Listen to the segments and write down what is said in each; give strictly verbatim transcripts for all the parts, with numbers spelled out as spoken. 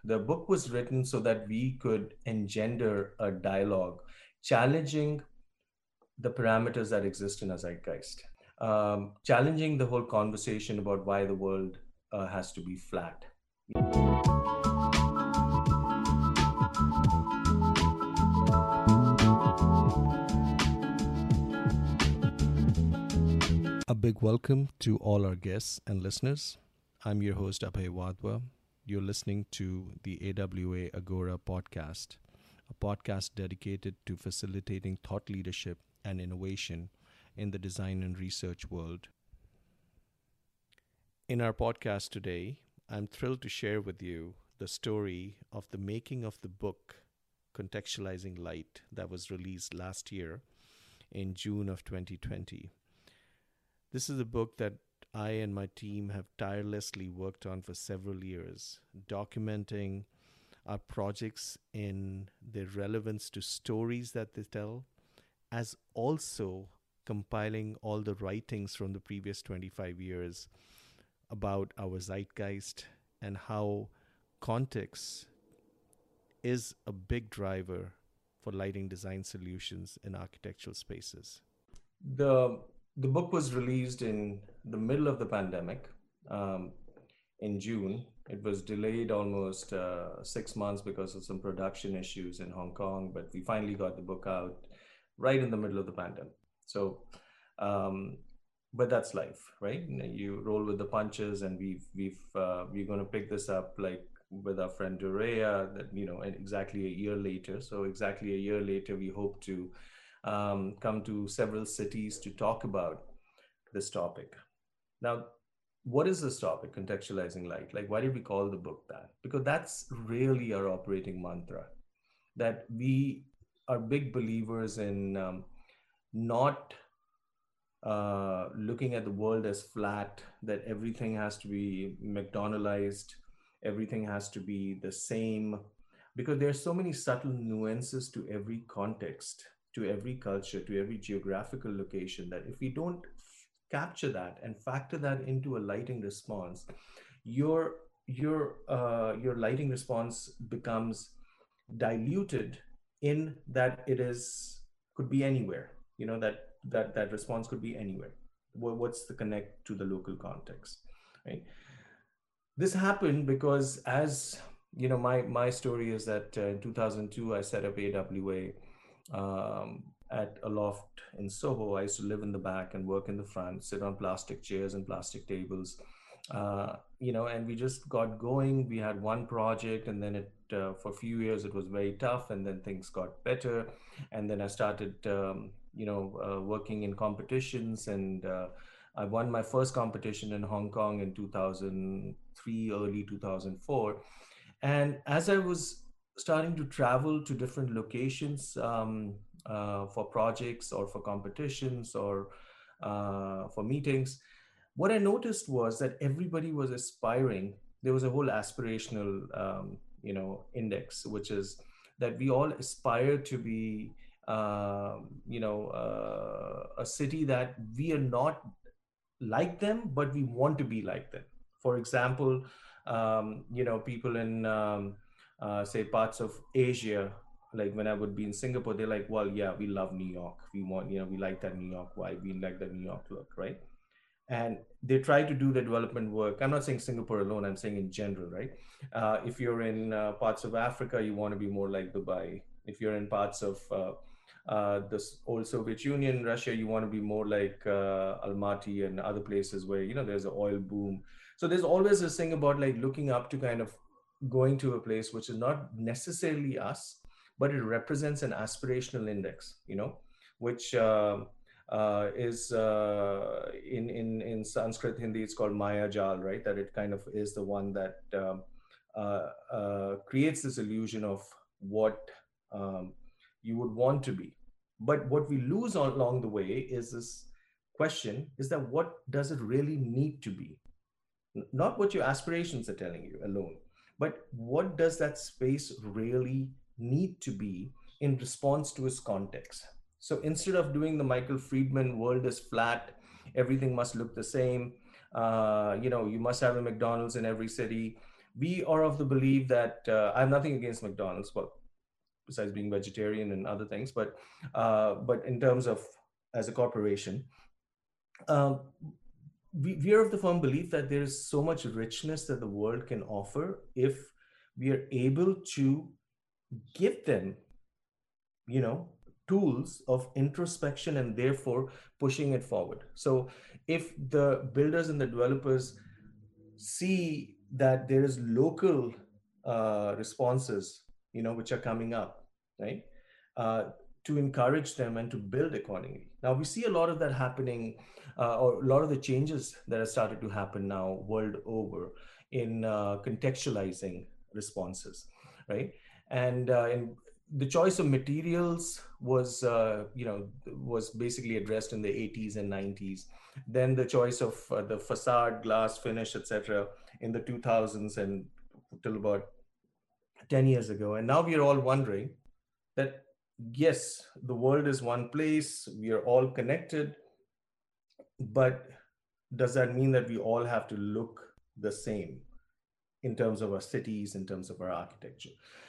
The book was written so that we could engender a dialogue challenging the parameters that exist in a zeitgeist, um, challenging the whole conversation about why the world uh, has to be flat. A big welcome to all our guests and listeners. I'm your host, Abhay Wadhwa. You're listening to the A W A Agora podcast, a podcast dedicated to facilitating thought leadership and innovation in the design and research world. In our podcast today, I'm thrilled to share with you the story of the making of the book Contextualizing Light that was released last year in June of twenty twenty. This is a book that I and my team have tirelessly worked on for several years, documenting our projects in their relevance to stories that they tell, as also compiling all the writings from the previous twenty-five years about our zeitgeist and how context is a big driver for lighting design solutions in architectural spaces. The the book was released in the middle of the pandemic, um, in June. It was delayed almost uh, six months because of some production issues in Hong Kong, but we finally got the book out right in the middle of the pandemic. So, um, but that's life, right? You know, you roll with the punches, and we've we've uh, we're going to pick this up like with our friend Durea, that you know, exactly a year later. So exactly a year later, we hope to um, come to several cities to talk about this topic. Now, what is this topic, contextualizing light? Like, why did we call the book that? Because that's really our operating mantra. That we are big believers in um, not uh, looking at the world as flat, that everything has to be McDonaldized, everything has to be the same, because there are so many subtle nuances to every context, to every culture, to every geographical location, that if we don't f- capture that and factor that into a lighting response, your your uh, your lighting response becomes diluted in that it is could be anywhere. You know that that that response could be anywhere. What's the connect to the local context, right? This happened because, as you know, my my story is that uh, in two thousand two I set up A W A um, at a loft in Soho. I used to live in the back and work in the front, sit on plastic chairs and plastic tables, uh, you know, and we just got going. We had one project, and then it uh, for a few years it was very tough, and then things got better, and then I started, um, you know, uh, working in competitions, and uh, I won my first competition in Hong Kong in two thousand three, early two thousand four. And as I was starting to travel to different locations um, uh, for projects or for competitions or uh, for meetings, what I noticed was that everybody was aspiring. There was a whole aspirational, um, you know, index, which is that we all aspire to be, um, you know, uh, a city that we are not like them, but we want to be like them. For example, um, you know, people in, um, uh, say, parts of Asia, like when I would be in Singapore, they're like, well, yeah, we love New York. We want, you know, we like that New York vibe. We like that New York look, right? And they try to do the development work. I'm not saying Singapore alone, I'm saying in general, right? Uh, if you're in uh, parts of Africa, you want to be more like Dubai. If you're in parts of uh, uh, the old Soviet Union, Russia, you want to be more like uh, Almaty and other places where, you know, there's an oil boom. So there's always this thing about like looking up to kind of going to a place which is not necessarily us, but it represents an aspirational index, you know, which uh, uh, is uh, in, in, in Sanskrit, Hindi, it's called Maya Jal, right? That it kind of is the one that um, uh, uh, creates this illusion of what um, you would want to be. But what we lose on, along the way is this question, is that what does it really need to be? Not what your aspirations are telling you alone, but what does that space really need to be in response to its context? So instead of doing the Michael Friedman world is flat, everything must look the same, uh, you know, you must have a McDonald's in every city, We are of the belief that uh, I have nothing against McDonald's, well, besides being vegetarian and other things, but uh, but in terms of as a corporation, um, we, we are of the firm belief that there is so much richness that the world can offer if we are able to give them, you know, tools of introspection and therefore pushing it forward. So if the builders and the developers see that there is local uh, responses, you know, which are coming up, right? Uh, to encourage them and to build accordingly. Now we see a lot of that happening, uh, or a lot of the changes that have started to happen now world over in uh, contextualizing responses, right? And uh, in the choice of materials was, uh, you know, was basically addressed in the eighties and nineties. Then the choice of uh, the facade, glass finish, et cetera, in the two thousands and till about ten years ago. And now we are all wondering that, yes, the world is one place, we are all connected, but does that mean that we all have to look the same in terms of our cities, in terms of our architecture?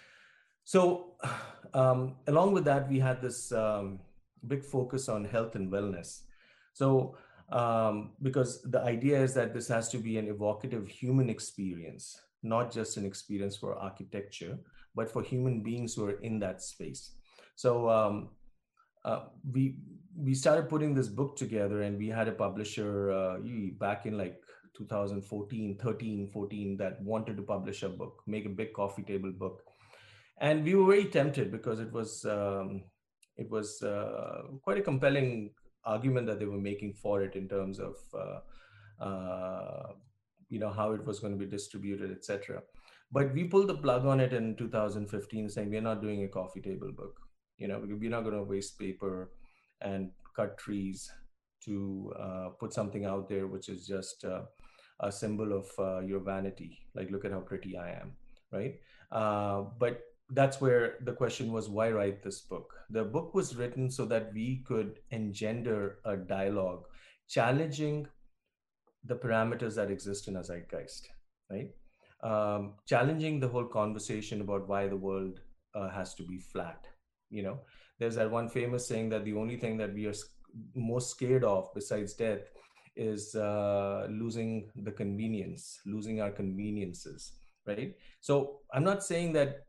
So, um, along with that, we had this um, big focus on health and wellness. So, um, because the idea is that this has to be an evocative human experience, not just an experience for architecture, but for human beings who are in that space. So, um, uh, we we started putting this book together, and we had a publisher uh, back in like two thousand fourteen, thirteen, fourteen that wanted to publish a book, make a big coffee table book, and we were very tempted because it was um, it was uh, quite a compelling argument that they were making for it in terms of uh, uh, you know how it was going to be distributed, et cetera. But we pulled the plug on it in two thousand fifteen, saying we're not doing a coffee table book. You know, we're not going to waste paper and cut trees to uh, put something out there which is just uh, a symbol of uh, your vanity. Like, look at how pretty I am, right? Uh, but that's where the question was, why write this book? The book was written so that we could engender a dialogue challenging the parameters that exist in a zeitgeist, right? Um, challenging the whole conversation about why the world uh, has to be flat. You know, there's that one famous saying that the only thing that we are most scared of besides death is uh, losing the convenience, losing our conveniences, right? So I'm not saying that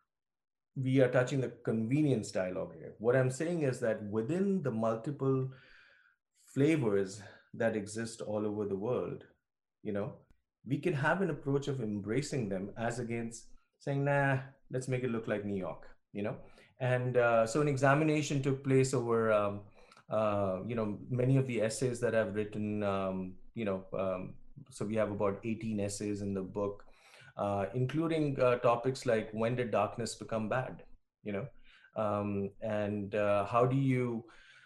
we are touching the convenience dialogue here. What I'm saying is that within the multiple flavors that exist all over the world, you know, we can have an approach of embracing them as against saying, nah, let's make it look like New York, you know. And uh, so an examination took place over, um, uh, you know, many of the essays that I've written, um, you know, um, so we have about eighteen essays in the book, uh, including uh, topics like when did darkness become bad, you know, um, and uh, how do you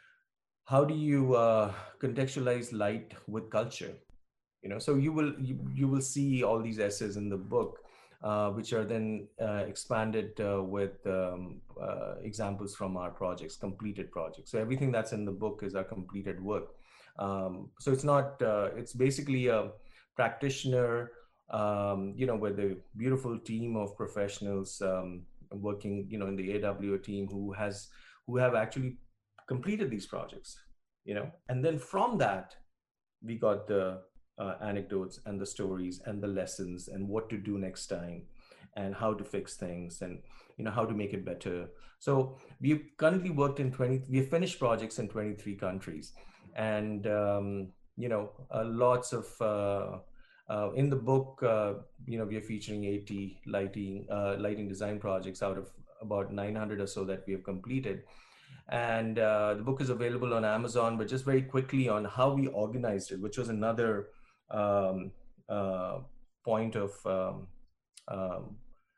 how do you uh, contextualize light with culture? You know, so you will you, you will see all these essays in the book, uh, which are then uh, expanded uh, with um, uh, examples from our projects, completed projects. So everything that's in the book is our completed work. Um, so it's not uh, it's basically a practitioner, um, you know, with a beautiful team of professionals um, working, you know, in the A W team who has who have actually completed these projects, you know. And then from that we got the uh, anecdotes and the stories and the lessons and what to do next time and how to fix things and, you know, how to make it better. So we've currently worked in twenty, we've finished projects in twenty-three countries. And um, you know, uh, lots of uh, uh, in the book, uh, you know, we are featuring eighty lighting uh, lighting design projects out of about nine hundred or so that we have completed. And uh, the book is available on Amazon. But just very quickly on how we organized it, which was another um, uh, point of um, um,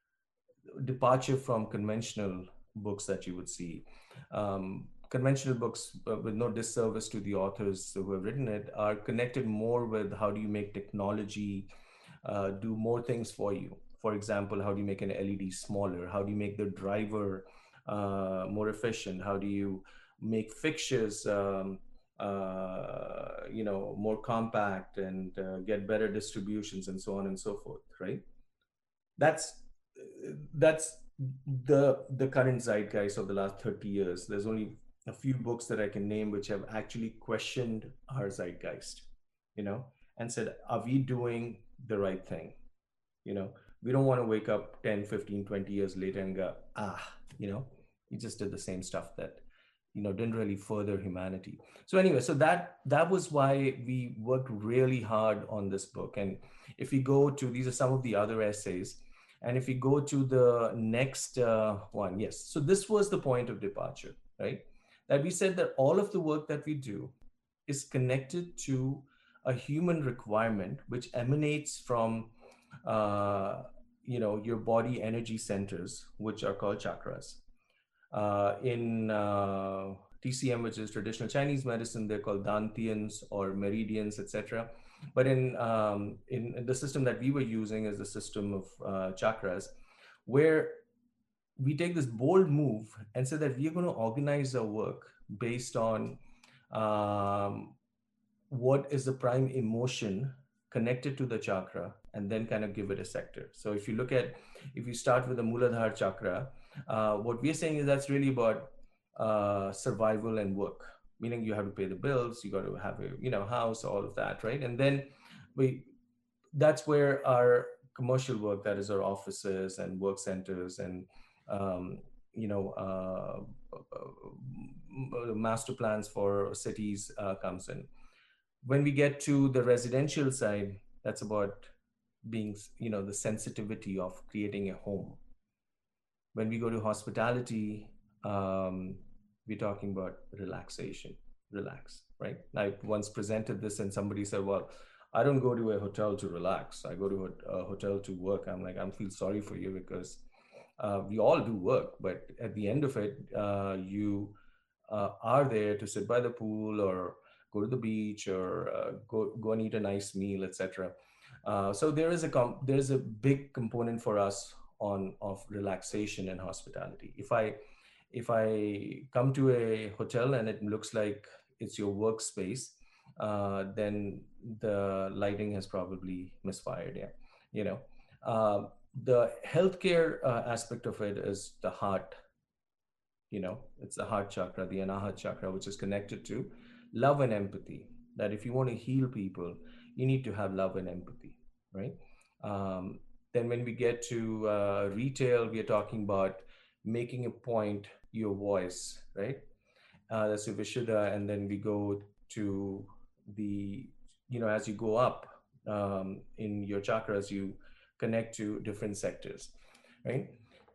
departure from conventional books that you would see. Um, conventional books, uh, with no disservice to the authors who have written it, are connected more with how do you make technology uh, do more things for you. For example, how do you make an L E D smaller? How do you make the driver uh, more efficient? How do you make fixtures, um, uh, you know, more compact and uh, get better distributions and so on and so forth, right? that's that's the the current zeitgeist of the last thirty years. There's only a few books that I can name which have actually questioned our zeitgeist, you know, and said, are we doing the right thing? You know, we don't want to wake up ten, fifteen, twenty years later and go, ah, you know, we just did the same stuff that, you know, didn't really further humanity. So anyway, so that that was why we worked really hard on this book. And if we go to, these are some of the other essays, and if we go to the next uh, one, yes. So this was the point of departure, right? That we said that all of the work that we do is connected to a human requirement which emanates from uh, you know, your body energy centers, which are called chakras. Uh, in uh, T C M, which is traditional Chinese medicine, they're called dantians or meridians, et cetera. But in, um, in in the system that we were using is the system of uh, chakras, where we take this bold move and say that we are going to organize our work based on um, what is the prime emotion connected to the chakra, and then kind of give it a sector. So if you look at, if you start with the Muladhara chakra, uh, what we're saying is that's really about uh, survival and work, meaning you have to pay the bills, you got to have a, you know, house, all of that, right? And then we, that's where our commercial work, that is our offices and work centers and um, you know, uh, uh, master plans for cities uh, comes in. When we get to the residential side, that's about being, you know, the sensitivity of creating a home. When we go to hospitality, um, we're talking about relaxation, relax, right? I once presented this and somebody said, well, I don't go to a hotel to relax. I go to a, a hotel to work. I'm like, I feel sorry for you, because uh, we all do work, but at the end of it, uh, you uh, are there to sit by the pool or go to the beach or uh, go go and eat a nice meal, et cetera. Uh, so there is a com- there is a big component for us on of relaxation and hospitality. If I if I come to a hotel and it looks like it's your workspace, uh, then the lighting has probably misfired. Yeah, you know. Uh, the healthcare uh, aspect of it is the heart. You know, it's the heart chakra, the Anahat chakra, which is connected to love and empathy. That if you want to heal people, you need to have love and empathy, right? Um, then when we get to uh, retail, we are talking about making a point, your voice, right? Uh, that's your Vishuddha. And then we go to the, you know, as you go up um, in your chakras, you connect to different sectors, right?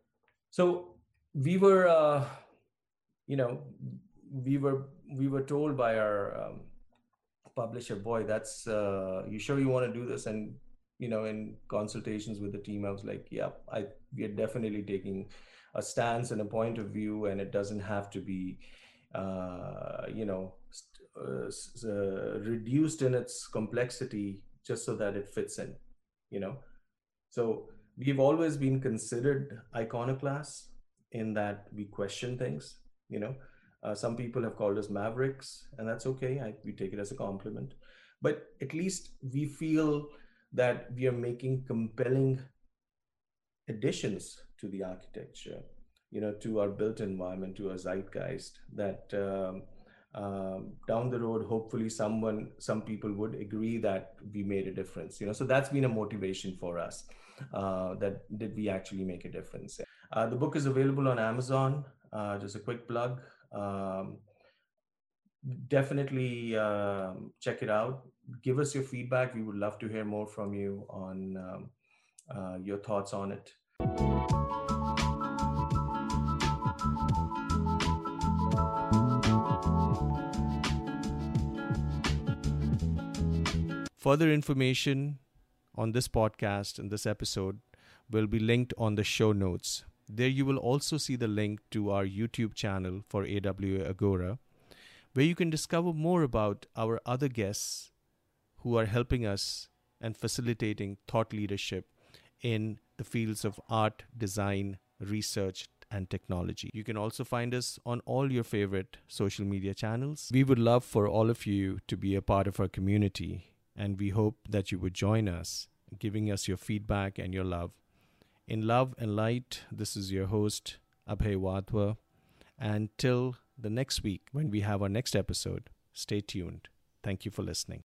So we were, uh, you know, we were we were told by our um, publisher, boy, that's uh, you sure you want to do this? And you know, in consultations with the team, I was like, yeah, I we are definitely taking a stance and a point of view, and it doesn't have to be, uh, you know, uh, uh, reduced in its complexity just so that it fits in, you know. So we've always been considered iconoclasts in that we question things, you know. Uh, some people have called us mavericks, and that's okay. I, we take it as a compliment. But at least we feel that we are making compelling additions to the architecture, you know, to our built environment, to our zeitgeist, that um, um, down the road, hopefully someone, some people would agree that we made a difference, you know. So that's been a motivation for us, uh, that did we actually make a difference. Uh, the book is available on Amazon. Uh, just a quick plug. Um, definitely um, check it out. Give us your feedback. We would love to hear more from you on um, uh, your thoughts on it. Further information on this podcast and this episode will be linked on the show notes. There you will also see the link to our YouTube channel for A W A Agora, where you can discover more about our other guests who are helping us and facilitating thought leadership in the fields of art, design, research, and technology. You can also find us on all your favorite social media channels. We would love for all of you to be a part of our community, and we hope that you would join us, giving us your feedback and your love In love and light, this is your host, Abhay Wadhwa. And till the next week, when we have our next episode, stay tuned. Thank you for listening.